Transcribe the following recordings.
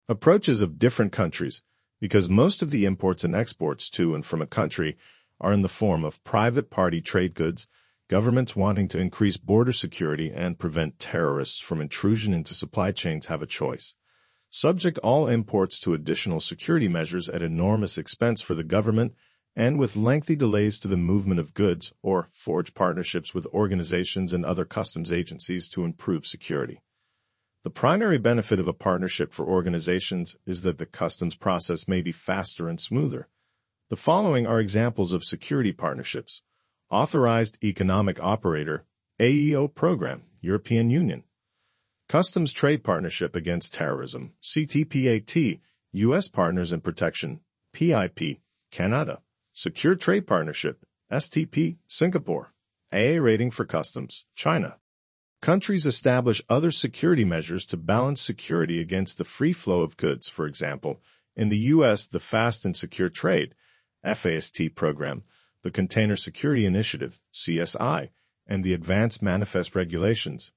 Approaches of different countries, because most of the imports and exports to and from a country are in the form of private party trade goods, governments wanting to increase border security and prevent terrorists from intrusion into supply chains have a choice. Subject all imports to additional security measures at enormous expense for the government and with lengthy delays to the movement of goods, or forge partnerships with organizations and other customs agencies to improve security. The primary benefit of a partnership for organizations is that the customs process may be faster and smoother. The following are examples of security partnerships. Authorized Economic Operator, AEO Program, European Union. Customs Trade Partnership Against Terrorism, CTPAT, U.S. Partners in Protection, PIP, Canada. Secure Trade Partnership, STP, Singapore. AA Rating for Customs, China. Countries establish other security measures to balance security against the free flow of goods. For example, in the U.S., the Fast and Secure Trade, FAST program, the Container Security Initiative, CSI, and the Advanced Manifest Regulations,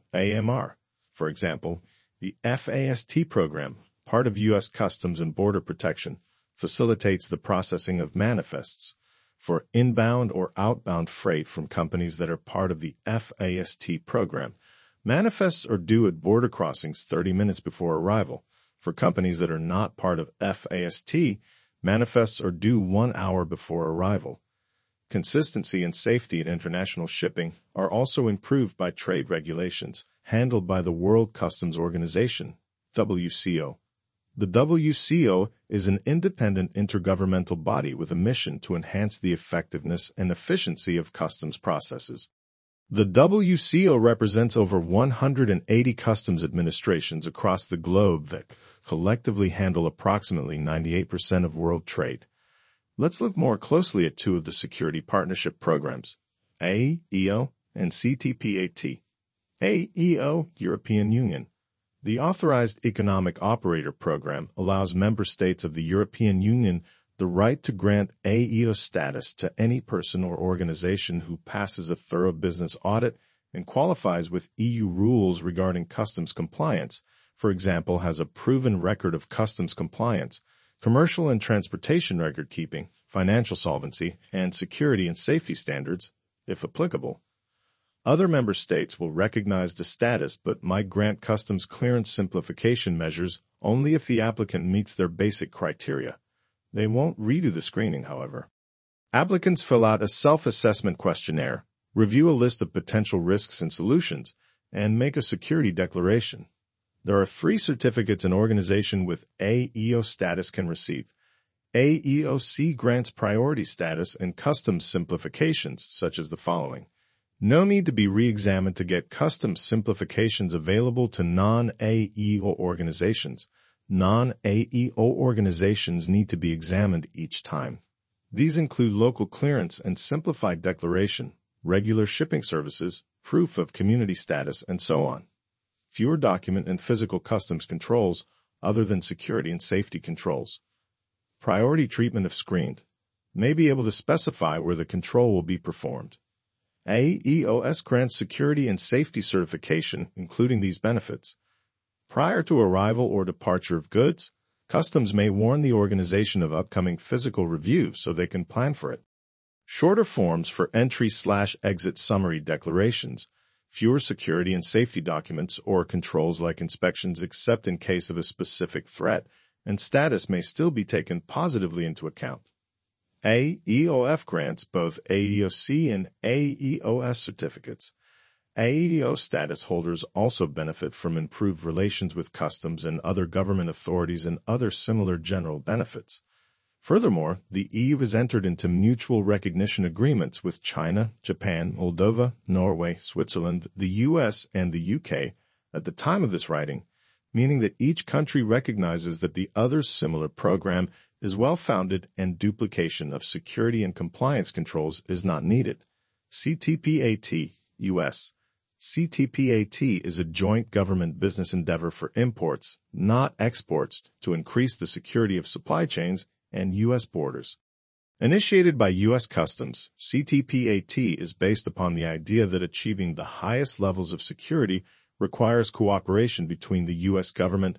AMR. For example, the FAST program, part of U.S. Customs and Border Protection, facilitates the processing of manifests for inbound or outbound freight from companies that are part of the FAST program. Manifests are due at border crossings 30 minutes before arrival. For companies that are not part of FAST, manifests are due 1 hour before arrival. Consistency and safety in international shipping are also improved by trade regulations handled by the World Customs Organization, WCO. The WCO is an independent intergovernmental body with a mission to enhance the effectiveness and efficiency of customs processes. The WCO represents over 180 customs administrations across the globe that collectively handle approximately 98% of world trade. Let's look more closely at two of the security partnership programs, AEO and CTPAT. AEO, European Union. The Authorized Economic Operator Program allows member states of the European Union the right to grant AEO status to any person or organization who passes a thorough business audit and qualifies with EU rules regarding customs compliance, for example, has a proven record of customs compliance, commercial and transportation record keeping, financial solvency, and security and safety standards, if applicable. Other member states will recognize the status but might grant customs clearance simplification measures only if the applicant meets their basic criteria. They won't redo the screening, however. Applicants fill out a self-assessment questionnaire, review a list of potential risks and solutions, and make a security declaration. There are 3 certificates an organization with AEO status can receive. AEOC grants priority status and customs simplifications, such as the following. No need to be re-examined to get customs simplifications available to non-AEO organizations. Non-AEO organizations need to be examined each time. These include local clearance and simplified declaration, regular shipping services, proof of community status, and so on. Fewer document and physical customs controls other than security and safety controls. Priority treatment if screened. May be able to specify where the control will be performed. AEOS grants security and safety certification, including these benefits. Prior to arrival or departure of goods, customs may warn the organization of upcoming physical review so they can plan for it. Shorter forms for entry/exit summary declarations, fewer security and safety documents or controls like inspections except in case of a specific threat, and status may still be taken positively into account. AEOF grants both AEOC and AEOS certificates. AEO status holders also benefit from improved relations with customs and other government authorities and other similar general benefits. Furthermore, the EU has entered into mutual recognition agreements with China, Japan, Moldova, Norway, Switzerland, the US, and the UK at the time of this writing, meaning that each country recognizes that the other's similar program is well-founded and duplication of security and compliance controls is not needed. CTPAT, U.S. CTPAT is a joint government business endeavor for imports, not exports, to increase the security of supply chains and U.S. borders. Initiated by U.S. Customs, CTPAT is based upon the idea that achieving the highest levels of security requires cooperation between the U.S. government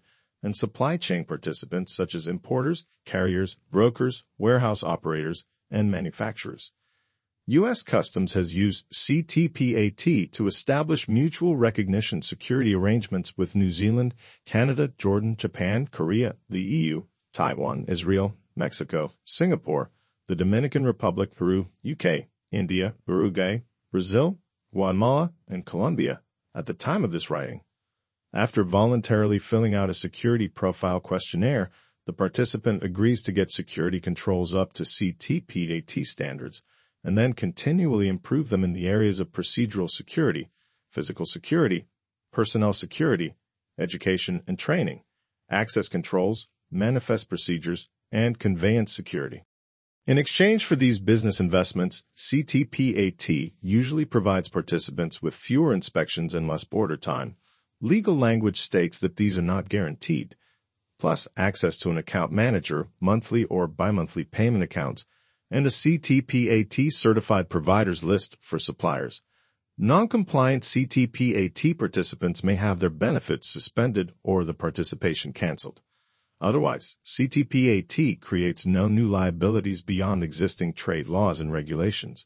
and supply chain participants such as importers, carriers, brokers, warehouse operators, and manufacturers. U.S. Customs has used CTPAT to establish mutual recognition security arrangements with New Zealand, Canada, Jordan, Japan, Korea, the EU, Taiwan, Israel, Mexico, Singapore, the Dominican Republic, Peru, UK, India, Uruguay, Brazil, Guatemala, and Colombia at the time of this writing. After voluntarily filling out a security profile questionnaire, the participant agrees to get security controls up to CTPAT standards, and then continually improve them in the areas of procedural security, physical security, personnel security, education and training, access controls, manifest procedures, and conveyance security. In exchange for these business investments, CTPAT usually provides participants with fewer inspections and less border time. Legal language states that these are not guaranteed, plus access to an account manager, monthly or bi-monthly payment accounts, and a CTPAT certified providers list for suppliers. Non-compliant CTPAT participants may have their benefits suspended or the participation canceled. Otherwise, CTPAT creates no new liabilities beyond existing trade laws and regulations.